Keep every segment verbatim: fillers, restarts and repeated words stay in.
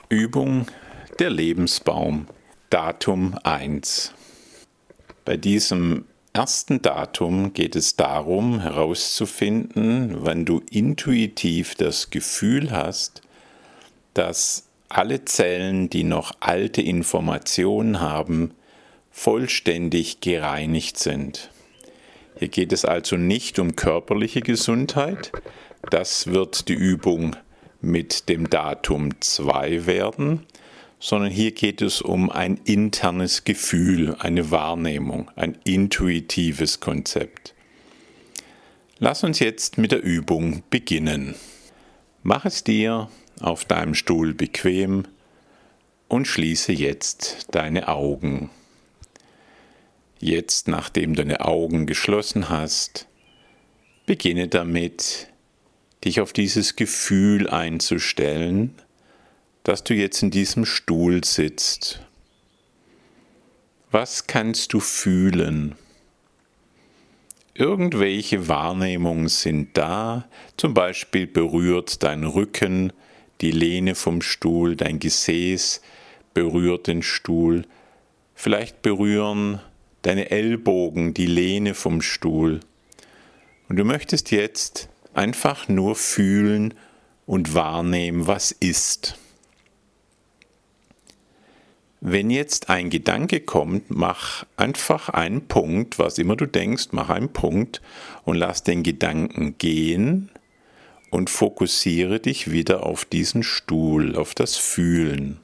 Übung der Lebensbaum, Datum eins. Bei diesem ersten Datum geht es darum, herauszufinden, wann du intuitiv das Gefühl hast, dass alle Zellen, die noch alte Informationen haben, vollständig gereinigt sind. Hier geht es also nicht um körperliche Gesundheit. Das wird die Übung mit dem Datum zwei werden, sondern hier geht es um ein internes Gefühl, eine Wahrnehmung, ein intuitives Konzept. Lass uns jetzt mit der Übung beginnen. Mach es dir auf deinem Stuhl bequem und schließe jetzt deine Augen. Jetzt, nachdem du deine Augen geschlossen hast, beginne damit, dich auf dieses Gefühl einzustellen, dass du jetzt in diesem Stuhl sitzt. Was kannst du fühlen? Irgendwelche Wahrnehmungen sind da, zum Beispiel berührt dein Rücken, die Lehne vom Stuhl, dein Gesäß berührt den Stuhl, vielleicht berühren deine Ellbogen die Lehne vom Stuhl. Und du möchtest jetzt einfach nur fühlen und wahrnehmen, was ist. Wenn jetzt ein Gedanke kommt, mach einfach einen Punkt, was immer du denkst, mach einen Punkt und lass den Gedanken gehen und fokussiere dich wieder auf diesen Stuhl, auf das Fühlen.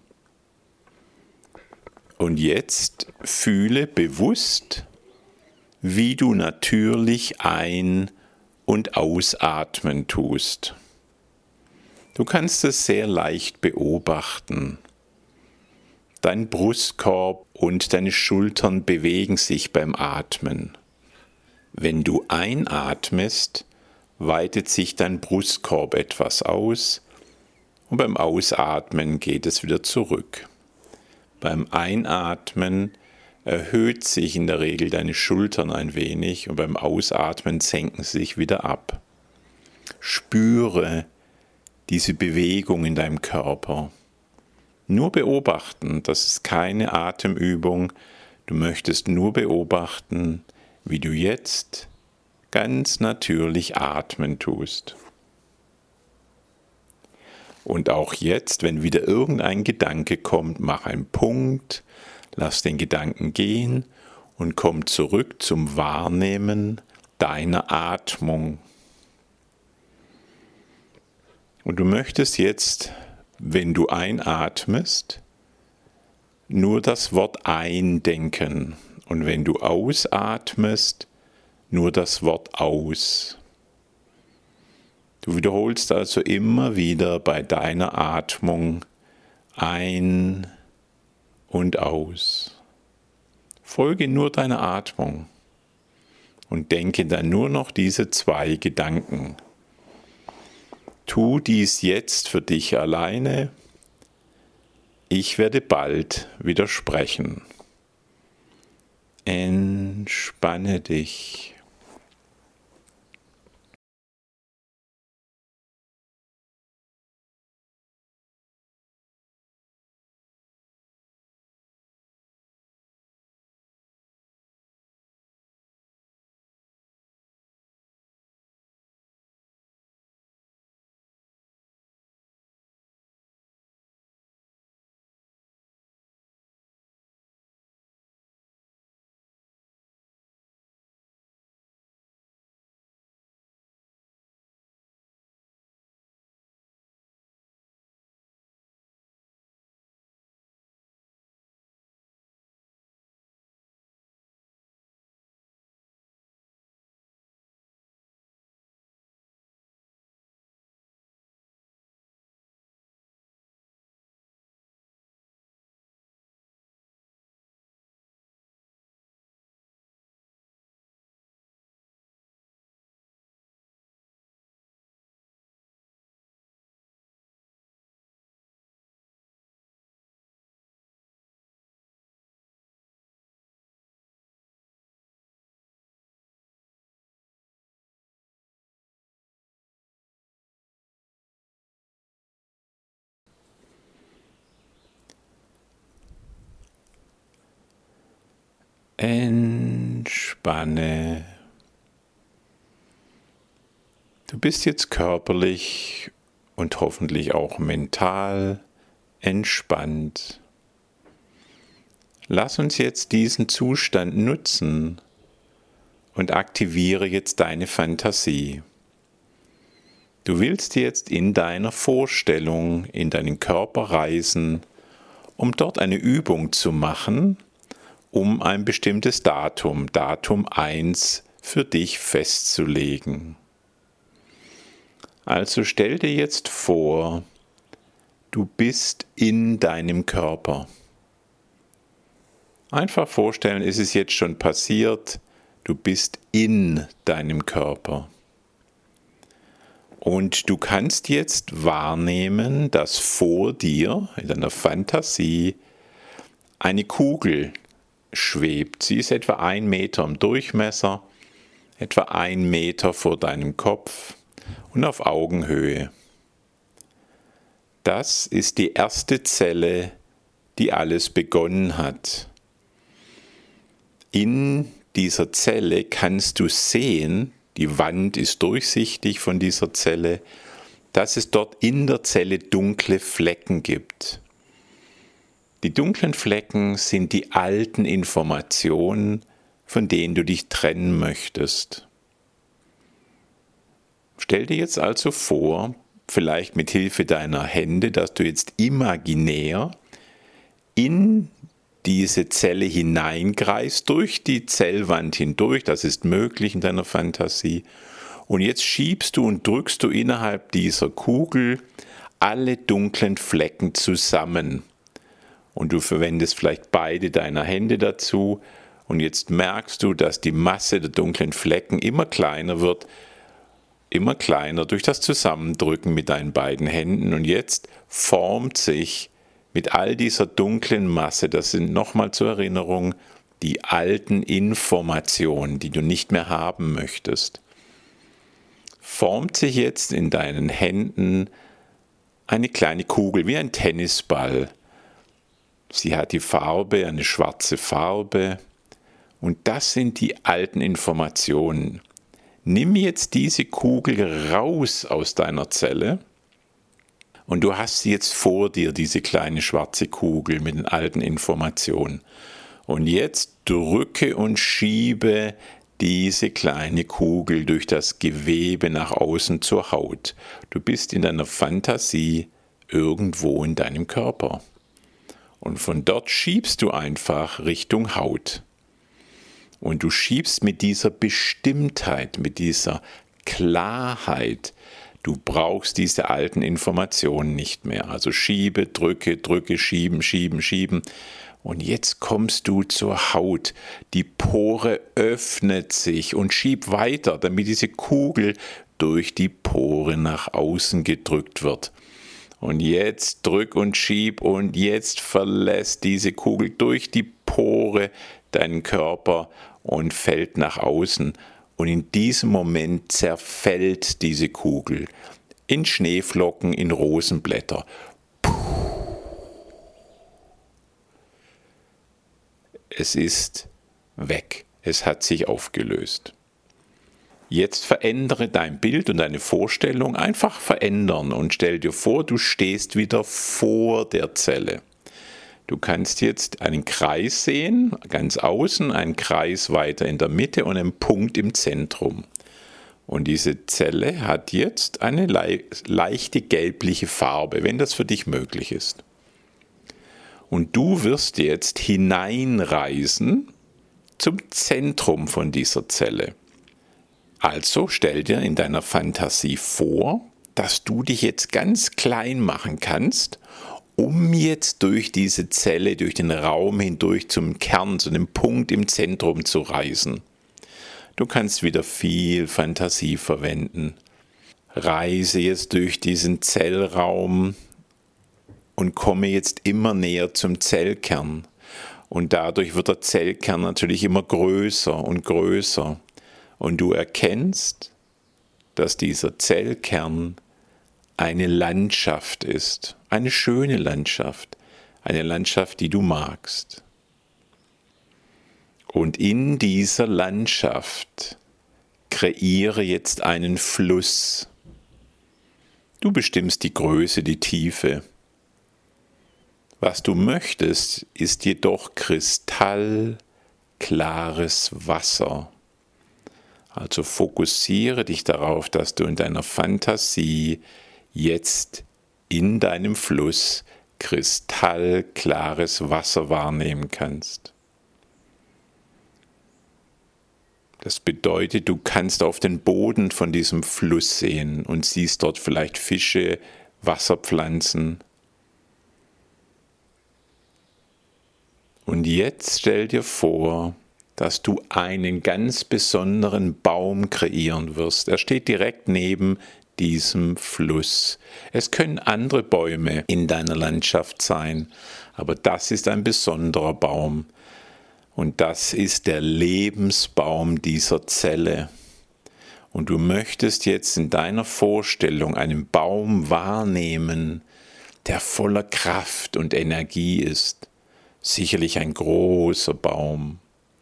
Und jetzt fühle bewusst, wie du natürlich ein- und ausatmen tust. Du kannst es sehr leicht beobachten. Dein Brustkorb und deine Schultern bewegen sich beim Atmen. Wenn du einatmest, weitet sich dein Brustkorb etwas aus und beim Ausatmen geht es wieder zurück. Beim Einatmen erhöht sich in der Regel deine Schultern ein wenig und beim Ausatmen senken sie sich wieder ab. Spüre diese Bewegung in deinem Körper. Nur beobachten, das ist keine Atemübung. Du möchtest nur beobachten, wie du jetzt ganz natürlich atmen tust. Und auch jetzt, wenn wieder irgendein Gedanke kommt, mach einen Punkt, lass den Gedanken gehen und komm zurück zum Wahrnehmen deiner Atmung. Und du möchtest jetzt, wenn du einatmest, nur das Wort ein denken. Und wenn du ausatmest, nur das Wort aus. Du wiederholst also immer wieder bei deiner Atmung ein und aus. Folge nur deiner Atmung und denke dann nur noch diese zwei Gedanken. Tu dies jetzt für dich alleine. Ich werde bald wieder sprechen. Entspanne dich. Entspanne. Du bist jetzt körperlich und hoffentlich auch mental entspannt. Lass uns jetzt diesen Zustand nutzen und aktiviere jetzt deine Fantasie. Du willst jetzt in deiner Vorstellung, in deinen Körper reisen, um dort eine Übung zu machen, um ein bestimmtes Datum, Datum eins, für dich festzulegen. Also stell dir jetzt vor, du bist in deinem Körper. Einfach vorstellen, ist es jetzt schon passiert, du bist in deinem Körper. Und du kannst jetzt wahrnehmen, dass vor dir, in deiner Fantasie, eine Kugel schwebt. Sie ist etwa ein Meter im Durchmesser, etwa ein Meter vor deinem Kopf und auf Augenhöhe. Das ist die erste Zelle, die alles begonnen hat. In dieser Zelle kannst du sehen, die Wand ist durchsichtig von dieser Zelle, dass es dort in der Zelle dunkle Flecken gibt. Die dunklen Flecken sind die alten Informationen, von denen du dich trennen möchtest. Stell dir jetzt also vor, vielleicht mit Hilfe deiner Hände, dass du jetzt imaginär in diese Zelle hineingreifst, durch die Zellwand hindurch, das ist möglich in deiner Fantasie. Und jetzt schiebst du und drückst du innerhalb dieser Kugel alle dunklen Flecken zusammen. Und du verwendest vielleicht beide deiner Hände dazu. Und jetzt merkst du, dass die Masse der dunklen Flecken immer kleiner wird, immer kleiner durch das Zusammendrücken mit deinen beiden Händen. Und jetzt formt sich mit all dieser dunklen Masse, das sind nochmal zur Erinnerung die alten Informationen, die du nicht mehr haben möchtest, formt sich jetzt in deinen Händen eine kleine Kugel, wie ein Tennisball. Sie hat die Farbe, eine schwarze Farbe, und das sind die alten Informationen. Nimm jetzt diese Kugel raus aus deiner Zelle. Und du hast sie jetzt vor dir, diese kleine schwarze Kugel mit den alten Informationen. Und jetzt drücke und schiebe diese kleine Kugel durch das Gewebe nach außen zur Haut. Du bist in deiner Fantasie irgendwo in deinem Körper. Und von dort schiebst du einfach Richtung Haut. Und du schiebst mit dieser Bestimmtheit, mit dieser Klarheit. Du brauchst diese alten Informationen nicht mehr. Also schiebe, drücke, drücke, schieben, schieben, schieben. Und jetzt kommst du zur Haut. Die Pore öffnet sich und schieb weiter, damit diese Kugel durch die Pore nach außen gedrückt wird. Und jetzt drück und schieb und jetzt verlässt diese Kugel durch die Pore deinen Körper und fällt nach außen. Und in diesem Moment zerfällt diese Kugel in Schneeflocken, in Rosenblätter. Es ist weg. Es hat sich aufgelöst. Jetzt verändere dein Bild und deine Vorstellung. Einfach verändern und stell dir vor, du stehst wieder vor der Zelle. Du kannst jetzt einen Kreis sehen, ganz außen, einen Kreis weiter in der Mitte und einen Punkt im Zentrum. Und diese Zelle hat jetzt eine le- leichte gelbliche Farbe, wenn das für dich möglich ist. Und du wirst jetzt hineinreisen zum Zentrum von dieser Zelle. Also stell dir in deiner Fantasie vor, dass du dich jetzt ganz klein machen kannst, um jetzt durch diese Zelle, durch den Raum hindurch zum Kern, zu dem Punkt im Zentrum zu reisen. Du kannst wieder viel Fantasie verwenden. Reise jetzt durch diesen Zellraum und komme jetzt immer näher zum Zellkern. Und dadurch wird der Zellkern natürlich immer größer und größer. Und du erkennst, dass dieser Zellkern eine Landschaft ist, eine schöne Landschaft, eine Landschaft, die du magst. Und in dieser Landschaft kreiere jetzt einen Fluss. Du bestimmst die Größe, die Tiefe. Was du möchtest, ist jedoch kristallklares Wasser. Also fokussiere dich darauf, dass du in deiner Fantasie jetzt in deinem Fluss kristallklares Wasser wahrnehmen kannst. Das bedeutet, du kannst auf den Boden von diesem Fluss sehen und siehst dort vielleicht Fische, Wasserpflanzen. Und jetzt stell dir vor, dass du einen ganz besonderen Baum kreieren wirst. Er steht direkt neben diesem Fluss. Es können andere Bäume in deiner Landschaft sein, aber das ist ein besonderer Baum. Und das ist der Lebensbaum dieser Zelle. Und du möchtest jetzt in deiner Vorstellung einen Baum wahrnehmen, der voller Kraft und Energie ist. Sicherlich ein großer Baum.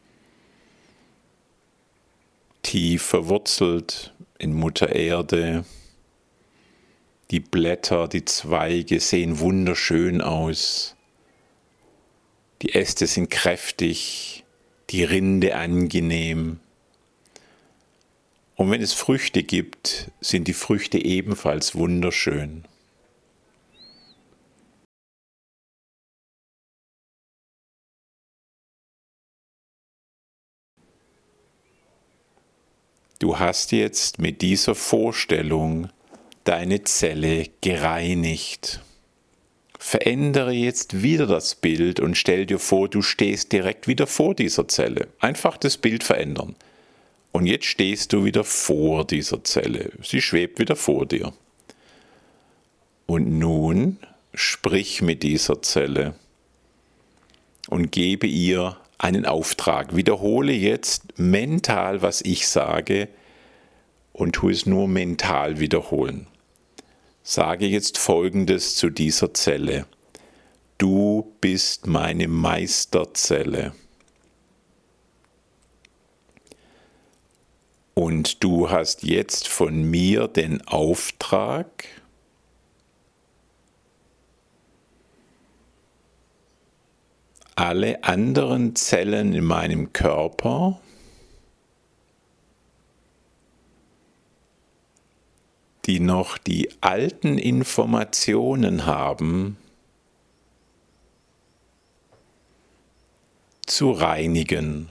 Tief verwurzelt in Mutter Erde. Die Blätter, die Zweige sehen wunderschön aus. Die Äste sind kräftig, die Rinde angenehm. Und wenn es Früchte gibt, sind die Früchte ebenfalls wunderschön. Du hast jetzt mit dieser Vorstellung deine Zelle gereinigt. Verändere jetzt wieder das Bild und stell dir vor, du stehst direkt wieder vor dieser Zelle. Einfach das Bild verändern. Und jetzt stehst du wieder vor dieser Zelle. Sie schwebt wieder vor dir. Und nun sprich mit dieser Zelle und gebe ihr einen Auftrag. Wiederhole jetzt mental, was ich sage, und tu es nur mental wiederholen. Sage jetzt Folgendes zu dieser Zelle. Du bist meine Meisterzelle. Und du hast jetzt von mir den Auftrag, alle anderen Zellen in meinem Körper die noch die alten Informationen haben, zu reinigen.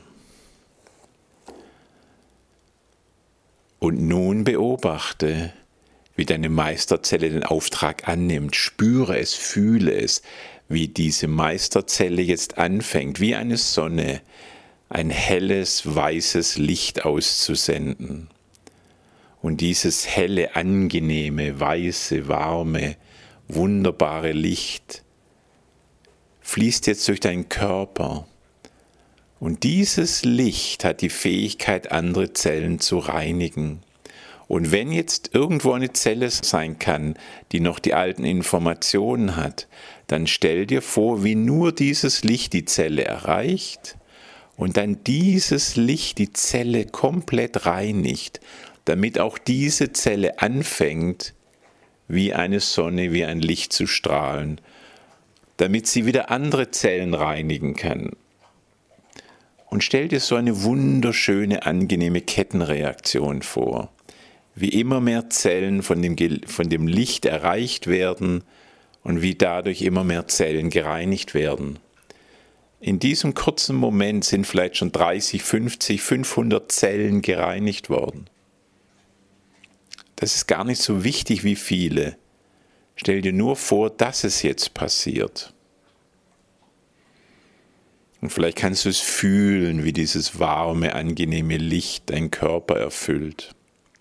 Und nun beobachte, wie deine Meisterzelle den Auftrag annimmt. Spüre es, fühle es, wie diese Meisterzelle jetzt anfängt, wie eine Sonne, ein helles, weißes Licht auszusenden. Und dieses helle, angenehme, weiße, warme, wunderbare Licht fließt jetzt durch deinen Körper. Und dieses Licht hat die Fähigkeit, andere Zellen zu reinigen. Und wenn jetzt irgendwo eine Zelle sein kann, die noch die alten Informationen hat, dann stell dir vor, wie nur dieses Licht die Zelle erreicht und dann dieses Licht die Zelle komplett reinigt, damit auch diese Zelle anfängt, wie eine Sonne, wie ein Licht zu strahlen, damit sie wieder andere Zellen reinigen kann. Und stell dir so eine wunderschöne, angenehme Kettenreaktion vor, wie immer mehr Zellen von dem, von dem Licht erreicht werden und wie dadurch immer mehr Zellen gereinigt werden. In diesem kurzen Moment sind vielleicht schon dreißig, fünfzig, fünfhundert Zellen gereinigt worden. Das ist gar nicht so wichtig, wie viele. Stell dir nur vor, dass es jetzt passiert. Und vielleicht kannst du es fühlen, wie dieses warme, angenehme Licht deinen Körper erfüllt.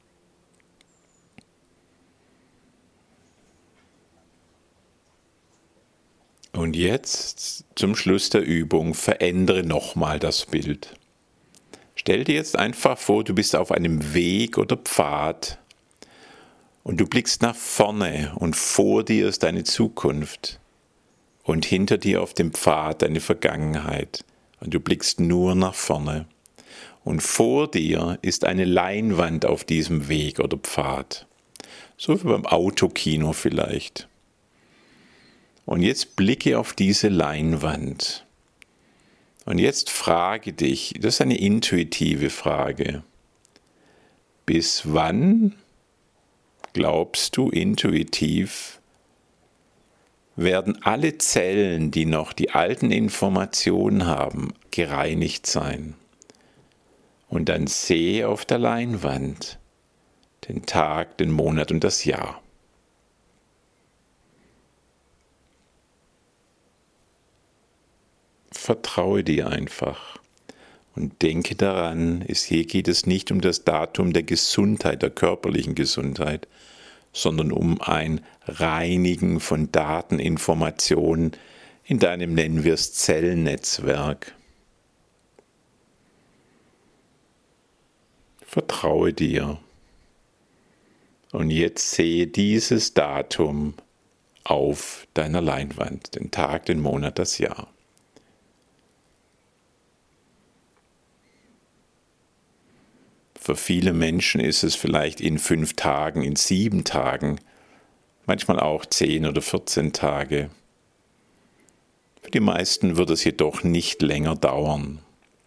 Und jetzt, zum Schluss der Übung, verändere nochmal das Bild. Stell dir jetzt einfach vor, du bist auf einem Weg oder Pfad und du blickst nach vorne und vor dir ist deine Zukunft und hinter dir auf dem Pfad deine Vergangenheit und du blickst nur nach vorne. Und vor dir ist eine Leinwand auf diesem Weg oder Pfad. So wie beim Autokino vielleicht. Und jetzt blicke auf diese Leinwand. Und jetzt frage dich, das ist eine intuitive Frage. Bis wann glaubst du intuitiv, werden alle Zellen, die noch die alten Informationen haben, gereinigt sein? Und dann sehe auf der Leinwand den Tag, den Monat und das Jahr. Vertraue dir einfach und denke daran, hier geht es nicht um das Datum der Gesundheit, der körperlichen Gesundheit, sondern um ein Reinigen von Daten, Informationen in deinem, nennen wir es, Zellnetzwerk. Vertraue dir. Und jetzt sehe dieses Datum auf deiner Leinwand, den Tag, den Monat, das Jahr. Für viele Menschen ist es vielleicht in fünf Tagen, in sieben Tagen, manchmal auch zehn oder vierzehn Tage. Für die meisten wird es jedoch nicht länger dauern.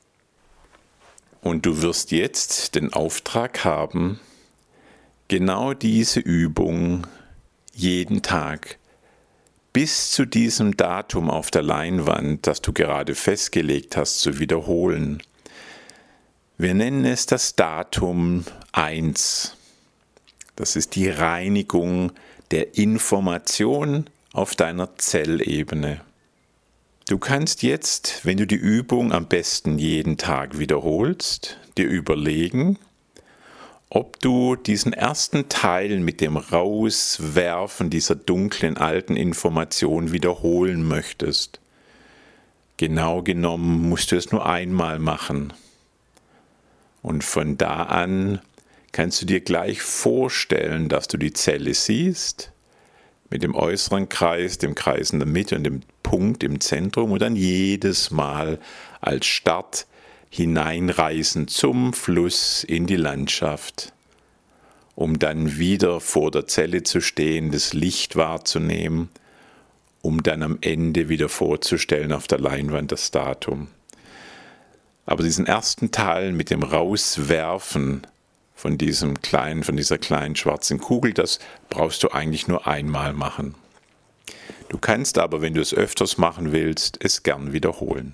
Und du wirst jetzt den Auftrag haben, genau diese Übung jeden Tag bis zu diesem Datum auf der Leinwand, das du gerade festgelegt hast, zu wiederholen. Wir nennen es das Datum eins. Das ist die Reinigung der Information auf deiner Zellebene. Du kannst jetzt, wenn du die Übung am besten jeden Tag wiederholst, dir überlegen, ob du diesen ersten Teil mit dem Rauswerfen dieser dunklen alten Information wiederholen möchtest. Genau genommen musst du es nur einmal machen. Und von da an kannst du dir gleich vorstellen, dass du die Zelle siehst, mit dem äußeren Kreis, dem Kreis in der Mitte und dem Punkt im Zentrum und dann jedes Mal als Start hineinreisen zum Fluss in die Landschaft, um dann wieder vor der Zelle zu stehen, das Licht wahrzunehmen, um dann am Ende wieder vorzustellen auf der Leinwand das Datum. Aber diesen ersten Teil mit dem Rauswerfen von diesem kleinen, von dieser kleinen schwarzen Kugel, das brauchst du eigentlich nur einmal machen. Du kannst aber, wenn du es öfters machen willst, es gern wiederholen.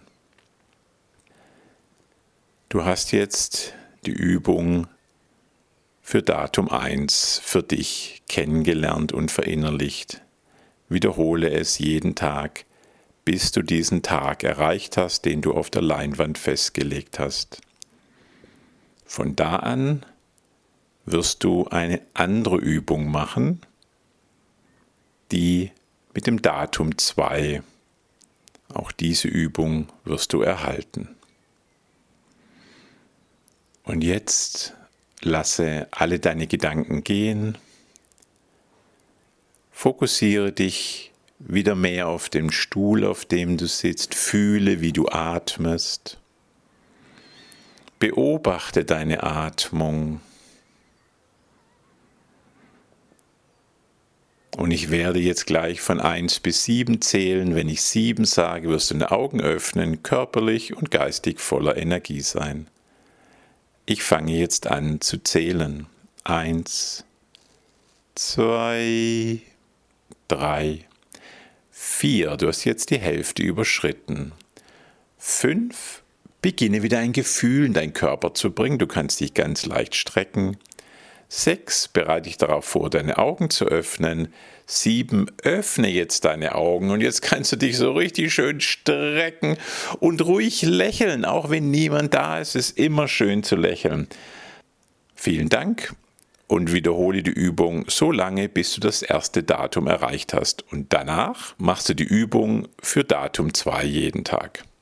Du hast jetzt die Übung für Datum eins für dich kennengelernt und verinnerlicht. Wiederhole es jeden Tag, bis du diesen Tag erreicht hast, den du auf der Leinwand festgelegt hast. Von da an wirst du eine andere Übung machen, die mit dem Datum zwei. Auch diese Übung wirst du erhalten. Und jetzt lasse alle deine Gedanken gehen. Fokussiere dich wieder mehr auf den Stuhl, auf dem du sitzt. Fühle, wie du atmest. Beobachte deine Atmung. Und ich werde jetzt gleich von eins bis sieben zählen. Wenn ich sieben sage, wirst du deine Augen öffnen, körperlich und geistig voller Energie sein. Ich fange jetzt an zu zählen. Eins, zwei, drei, vier. Du hast jetzt die Hälfte überschritten. Fünf. Beginne wieder ein Gefühl in deinen Körper zu bringen. Du kannst dich ganz leicht strecken. Sechs, bereite dich darauf vor, deine Augen zu öffnen. Sieben, öffne jetzt deine Augen und jetzt kannst du dich so richtig schön strecken und ruhig lächeln, auch wenn niemand da ist. Es ist immer schön zu lächeln. Vielen Dank und wiederhole die Übung so lange, bis du das erste Datum erreicht hast. Und danach machst du die Übung für Datum zwei jeden Tag.